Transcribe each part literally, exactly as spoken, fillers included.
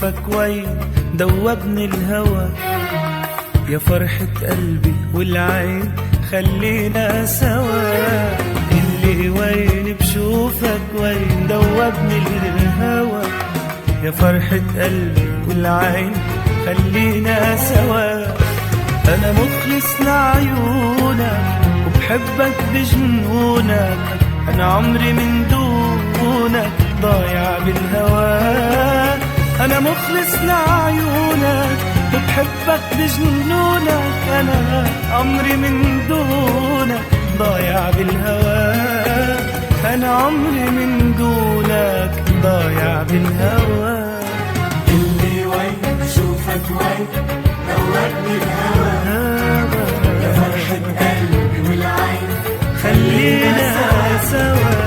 بشوفك وين دوبني الهوى، يا فرحة قلبي والعين خلينا سوا. اللي وين بشوفك وين دوبني الهوى، يا فرحة قلبي والعين خلينا سوا. أنا مخلص لعيونك وبحبك بجنونك، أنا عمري من دونك ضايع بالهوى. أنا مخلص لعيونك وبحبك بجنونك، أنا عمري من دونك ضايع بالهوى. أنا عمري من دونك ضايع بالهوى. اللي وين بشوفك وين دوبني الهوى، يا فرحة قلبي والعين خلينا سوا.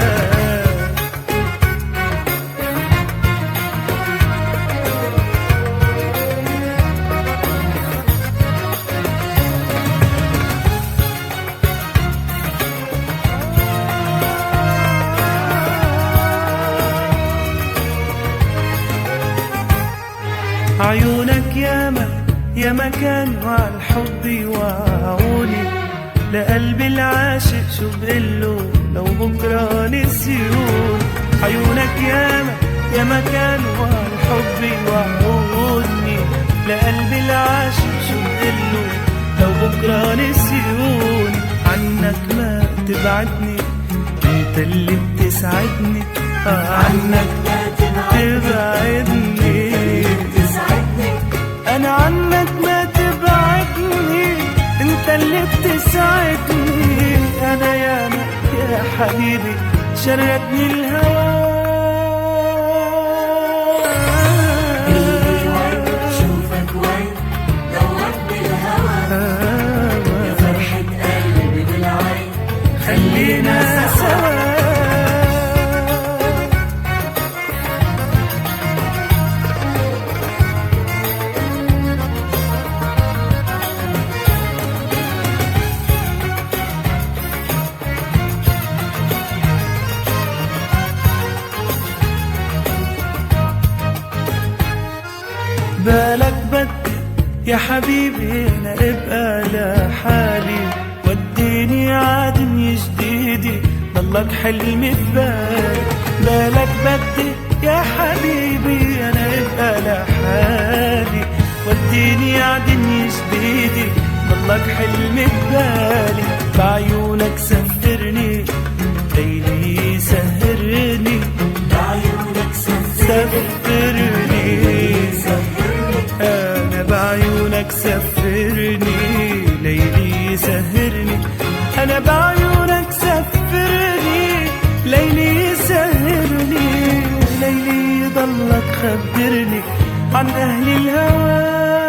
عيونك ياما ياما كانوا عالحب يوعوني، لقلبي العاشق شو بقله لو بكره نسيون. عيونك ياما ياما كانوا عالحب يوعوني، لقلبي العاشق شو بقله لو بكره نسيون. عنك ما تبعدني انت اللي بتسعدني، آه عنك ما تبعدني أنا عنك ما تبعدني، أنت اللي بتسعدني. أنا ياما يا حبيبي شردني الهوى. اللي وين بشوفك وين دوبني الهوى، يا فرحة قلبي بالعين خلينا سوا. بالك بدي يا حبيبي أنا أبقى لحالي، وديني عادني جديدي ضلك حلمي في بالي. بالك بدي يا حبيبي أنا أبقى لحالي، وديني عادني جديدي ضلك حلمي في بالي. بعيونك سفرني ليلي سهرني، بعيونك سفرني أنا بعيونك سفرني ليلي سهرني. أنا بعيونك سفرني ليلي سهرني، ليلي ضلك خبرني عن أهل الهوى.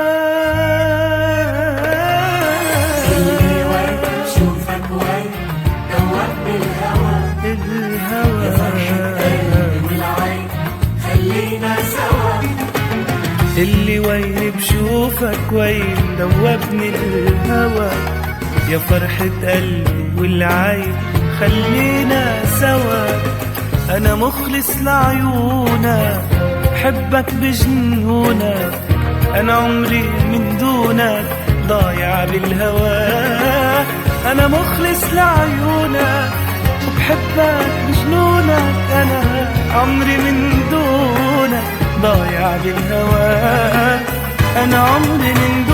اللي وين بشوفك وين دوبني الهوى، الهوى يا فرحة قلبي والعين خلينا سوا. اللي وين بشوفك وين دوبني الهوى، يا فرحة قلبي والعين خلينا سوا. أنا مخلص لعيونك بحبك بجنونك، أنا عمري من دونك ضايع بالهوى. أنا مخلص لعيونك وبحبك بجنونك، أنا عمري من دونك ضايع بالهوى. أنا عمري من